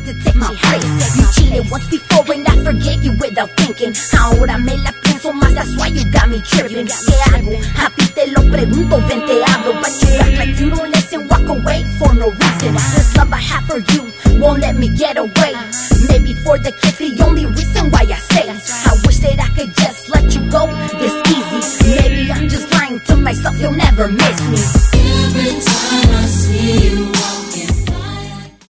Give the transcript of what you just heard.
to take my place. You cheated once before and I forgave you without thinking. Ahora me la pienso más, that's why you got me tripping. ¿Qué hago? A ti te lo pregunto, ven te hablo, but you act like you don't listen, walk away for no reason. This love I have for you won't let me get away. Maybe for the kids